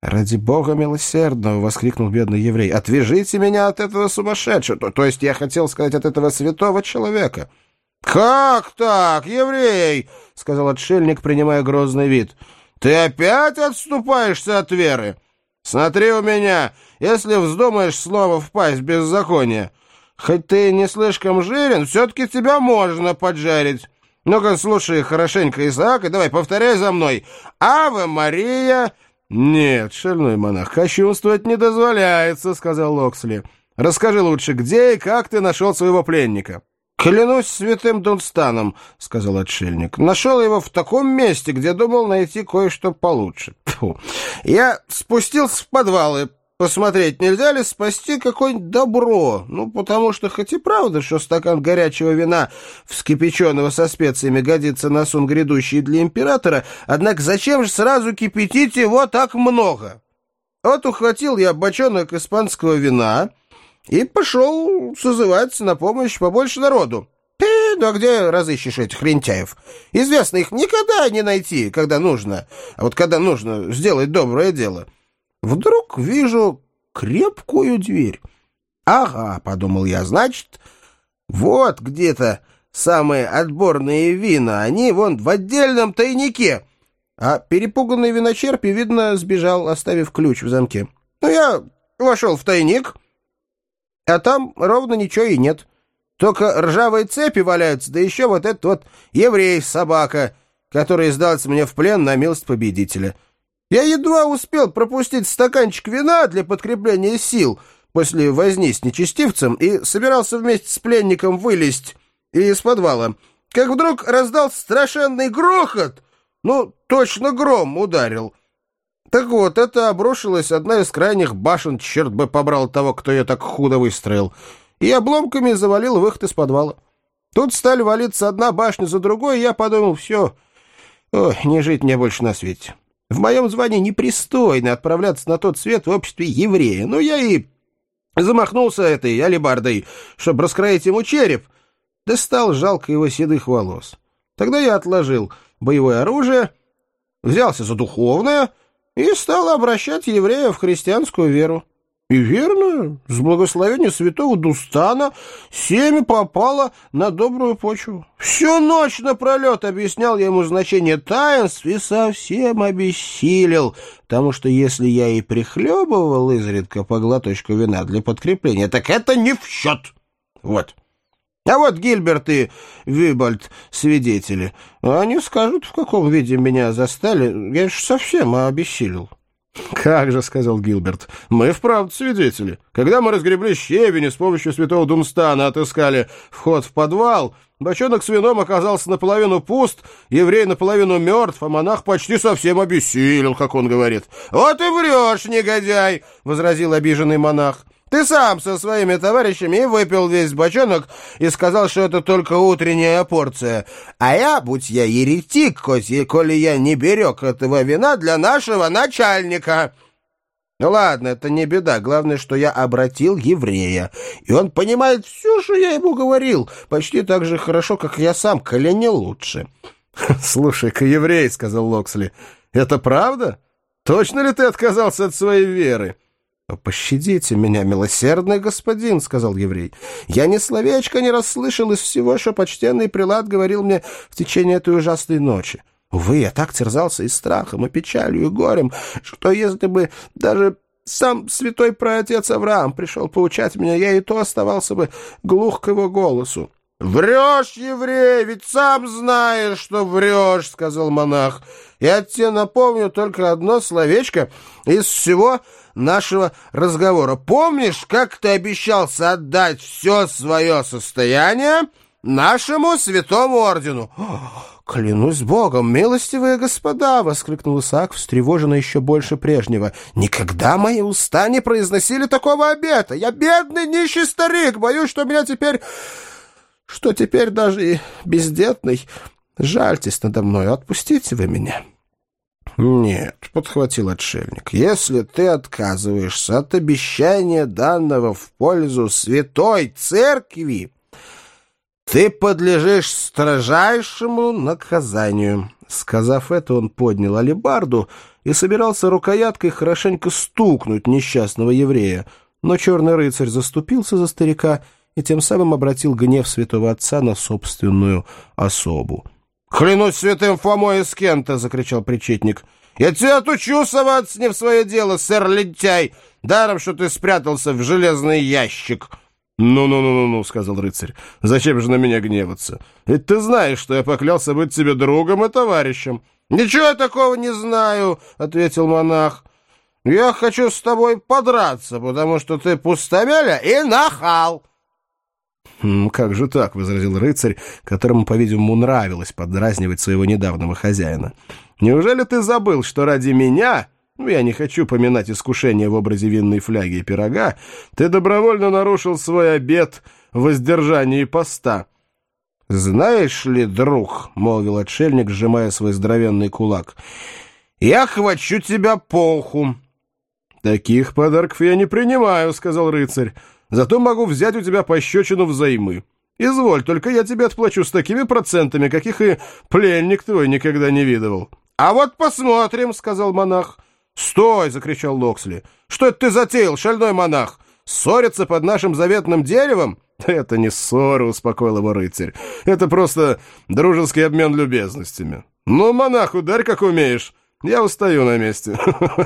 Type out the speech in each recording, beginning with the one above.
«Ради Бога милосердного!» — воскликнул бедный еврей. «Отвяжите меня от этого сумасшедшего! То есть я хотел сказать, от этого святого человека!» «Как так, еврей?» — сказал отшельник, принимая грозный вид. «Ты опять отступаешься от веры? Смотри у меня, если вздумаешь снова впасть в беззаконие. Хоть ты не слишком жирен, все-таки тебя можно поджарить. Ну-ка, слушай хорошенько, Исаак, и давай, повторяй за мной. Аве Мария!» «Нет, шальной монах, кощунствовать не дозволяется», — сказал Локсли. «Расскажи лучше, где и как ты нашел своего пленника?» «Клянусь святым Дунстаном», — сказал отшельник. «Нашел его в таком месте, где думал найти кое-что получше. Фу. Я спустился в подвалы посмотреть, нельзя ли спасти какое-нибудь добро. Ну, потому что хоть и правда, что стакан горячего вина, вскипяченного со специями, годится на сон грядущий для императора, однако зачем же сразу кипятить его так много? Вот ухватил я бочонок испанского вина и пошел созывать на помощь побольше народу. Ну, а где разыщешь этих лентяев? Известно, их никогда не найти, когда нужно. А вот когда нужно сделать доброе дело. Вдруг вижу крепкую дверь. «Ага», — подумал я, — «значит, вот где-то самые отборные вина. Они вон в отдельном тайнике». А перепуганный виночерпий, видно, сбежал, оставив ключ в замке. Ну, я вошел в тайник, а там ровно ничего и нет. Только ржавые цепи валяются, да еще вот этот вот еврей-собака, который сдался мне в плен на милость победителя. Я едва успел пропустить стаканчик вина для подкрепления сил после возни с нечестивцем и собирался вместе с пленником вылезть из подвала, как вдруг раздался страшенный грохот. Ну, точно гром ударил. Так вот, это обрушилась одна из крайних башен, черт бы побрал того, кто ее так худо выстроил, и обломками завалил выход из подвала. Тут стали валиться одна башня за другой, и я подумал, все, не жить мне больше на свете. В моем звании непристойно отправляться на тот свет в обществе еврея. Ну, я и замахнулся этой алебардой, чтобы раскроить ему череп, да стал жалко его седых волос. Тогда я отложил боевое оружие, взялся за духовное и стал обращать евреев в христианскую веру. И верно, с благословения святого Дустана семя попало на добрую почву. Всю ночь напролет объяснял я ему значение таинств и совсем обессилел, потому что если я и прихлебывал изредка по глоточку вина для подкрепления, так это не в счет. Вот. А вот Гильберт и Вибольд свидетели. Они скажут, в каком виде меня застали. Я же совсем обессилел. «Как же», — сказал Гилберт, — «мы вправду свидетели. Когда мы разгребли щебень и с помощью святого Дунстана отыскали вход в подвал, бочонок с вином оказался наполовину пуст, еврей наполовину мертв, а монах почти совсем обессилел, как он говорит». «Вот и врешь, негодяй», — возразил обиженный монах. «Ты сам со своими товарищами и выпил весь бочонок и сказал, что это только утренняя порция. А я, будь я еретик, коли я не берег этого вина для нашего начальника». Ну ладно, это не беда. Главное, что я обратил еврея, и он понимает все, что я ему говорил, почти так же хорошо, как я сам, коли не лучше. «Слушай-ка, еврей», — сказал Локсли, — «это правда? Точно ли ты отказался от своей веры?» «Пощадите меня, милосердный господин», — сказал еврей. «Я ни словечко не расслышал из всего, что почтенный прелат говорил мне в течение этой ужасной ночи. Увы, я так терзался и страхом, и печалью, и горем, что если бы даже сам святой праотец Авраам пришел поучать меня, я и то оставался бы глух к его голосу». «Врешь, еврей, ведь сам знаешь, что врешь», — сказал монах. «Я тебе напомню только одно словечко из всего нашего разговора. Помнишь, как ты обещался отдать все свое состояние нашему святому ордену?» «Клянусь Богом, милостивые господа!» — воскликнул Исаак, встревоженный еще больше прежнего. «Никогда мои уста не произносили такого обета! Я бедный нищий старик, боюсь, что меня теперь... что теперь даже и бездетный. Жальтесь надо мной, отпустите вы меня». «Нет», — подхватил отшельник, — «если ты отказываешься от обещания, данного в пользу святой церкви, Ты подлежишь строжайшему наказанию». Сказав это, он поднял алебарду и собирался рукояткой хорошенько стукнуть несчастного еврея, но черный рыцарь заступился за старика и тем самым обратил гнев святого отца на собственную особу. «Клянусь святым Фомой из Кента!» — закричал причетник. «Я тебя отучу соваться не в свое дело, сэр-лентяй, даром, что ты спрятался в железный ящик». «Ну-ну-ну-ну-ну», — сказал рыцарь, — «зачем же на меня гневаться? Ведь ты знаешь, что я поклялся быть тебе другом и товарищем». «Ничего я такого не знаю», — ответил монах. «Я хочу с тобой подраться, потому что ты пустомеля и нахал». «Как же так?» — возразил рыцарь, которому, по-видимому, нравилось подразнивать своего недавнего хозяина. «Неужели ты забыл, что ради меня, я не хочу поминать искушение в образе винной фляги и пирога, ты добровольно нарушил свой обет в воздержании поста?» «Знаешь ли, друг, — молвил отшельник, сжимая свой здоровенный кулак, — я хвачу тебя по уху». «Таких подарков я не принимаю, — сказал рыцарь, — зато могу взять у тебя пощечину взаймы. Изволь, только я тебе отплачу с такими процентами, каких и пленник твой никогда не видывал». «А вот посмотрим, — сказал монах. «Стой! — закричал Локсли. — Что это ты затеял, шальной монах? Ссориться под нашим заветным деревом?» «Это не ссора, — успокоил его рыцарь. — Это просто дружеский обмен любезностями. Ну, монах, ударь, как умеешь. Я устаю на месте.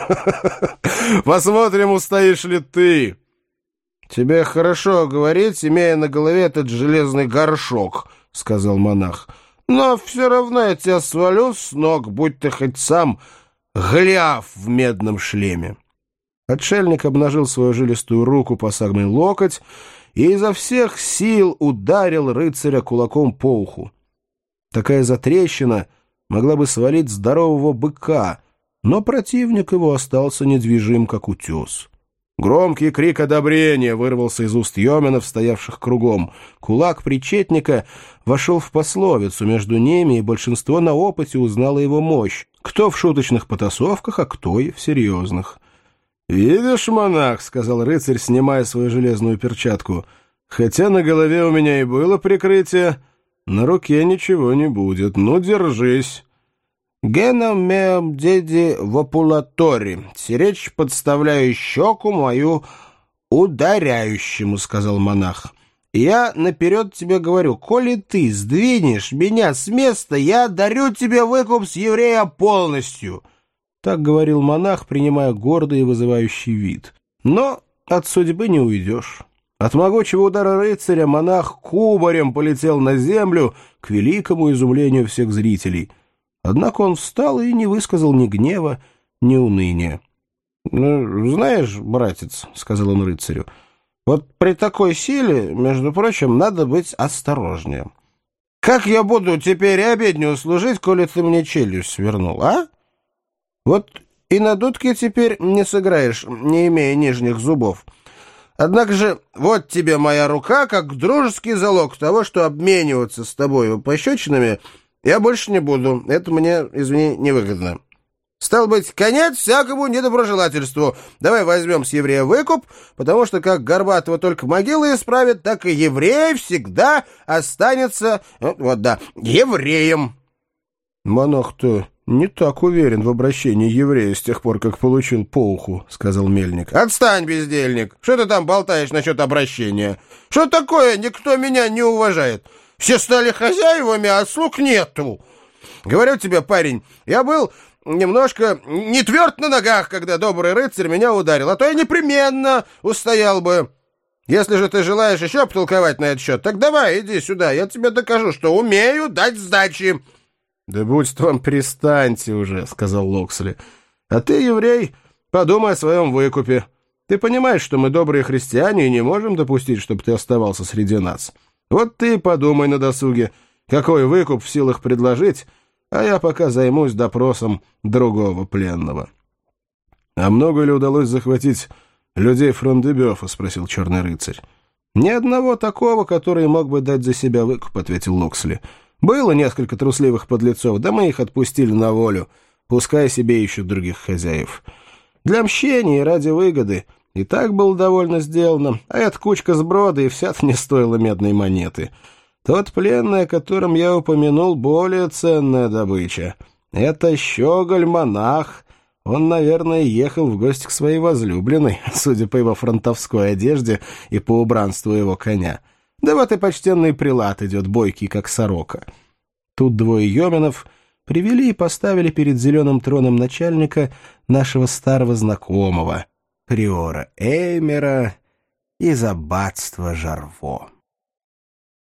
Посмотрим, устоишь ли ты». «Тебе хорошо говорить, имея на голове этот железный горшок, — сказал монах. — Но все равно я тебя свалю с ног, будь ты хоть сам Голиаф в медном шлеме». Отшельник обнажил свою жилистую руку по самый локоть и изо всех сил ударил рыцаря кулаком по уху. Такая затрещина могла бы свалить здорового быка, но противник его остался недвижим, как утес. Громкий крик одобрения вырвался из уст йоменов, стоявших кругом. Кулак причетника вошел в пословицу между ними, и большинство на опыте узнало его мощь. Кто в шуточных потасовках, а кто и в серьезных. «Видишь, монах, — сказал рыцарь, снимая свою железную перчатку, — хотя на голове у меня и было прикрытие, на руке ничего не будет. Ну, держись». «Геном меом деди вопулатори, сиречь подставляю щеку мою ударяющему, — сказал монах. — Я наперед тебе говорю, коли ты сдвинешь меня с места, я дарю тебе выкуп с еврея полностью». Так говорил монах, принимая гордый и вызывающий вид. Но от судьбы не уйдешь. От могучего удара рыцаря монах кубарем полетел на землю, к великому изумлению всех зрителей. Однако он встал и не высказал ни гнева, ни уныния. «Ну, знаешь, братец, — сказал он рыцарю, — вот при такой силе, между прочим, надо быть осторожнее. Как я буду теперь обедню служить, коли ты мне челюсть свернул, а? Вот и на дудке теперь не сыграешь, не имея нижних зубов. Однако же вот тебе моя рука, как дружеский залог того, что обмениваться с тобою пощечинами я больше не буду. Это мне, извини, невыгодно. Стал быть, конец всякому недоброжелательству. Давай возьмем с еврея выкуп, потому что как Горбатого только могилы исправит, так и еврей всегда останется, евреем». «Монах-то не так уверен в обращении еврея с тех пор, как получил по уху, — сказал мельник. — Отстань, бездельник! Что ты там болтаешь насчет обращения? Что такое? Никто меня не уважает. Все стали хозяевами, а слуг нету. Говорю тебе, парень, я был немножко не тверд на ногах, когда добрый рыцарь меня ударил, а то я непременно устоял бы. Если же ты желаешь еще потолковать на этот счет, так давай, иди сюда, я тебе докажу, что умею дать сдачи». «Да будь вам, перестаньте уже, — сказал Локсли. — А ты, еврей, подумай о своем выкупе. Ты понимаешь, что мы добрые христиане и не можем допустить, чтобы ты оставался среди нас. Вот ты подумай на досуге, какой выкуп в силах предложить, а я пока займусь допросом другого пленного». «А много ли удалось захватить людей Фрон-де-Бёфа?» — спросил черный рыцарь. «Ни одного такого, который мог бы дать за себя выкуп, — ответил Локсли. Было несколько трусливых подлецов, да мы их отпустили на волю, пускай себе ищут других хозяев. Для мщения и ради выгоды и так было довольно сделано, а эта кучка сброда и вся-то не стоила медной монеты. Тот пленный, о котором я упомянул, более ценная добыча. Это щеголь-монах. Он, наверное, ехал в гости к своей возлюбленной, судя по его фронтовской одежде и по убранству его коня. Да вот и почтенный прилад идет бойкий, как сорока. Тут двое йоменов привели и поставили перед зеленым троном начальника нашего старого знакомого, приора Эймера из аббатства Жарво.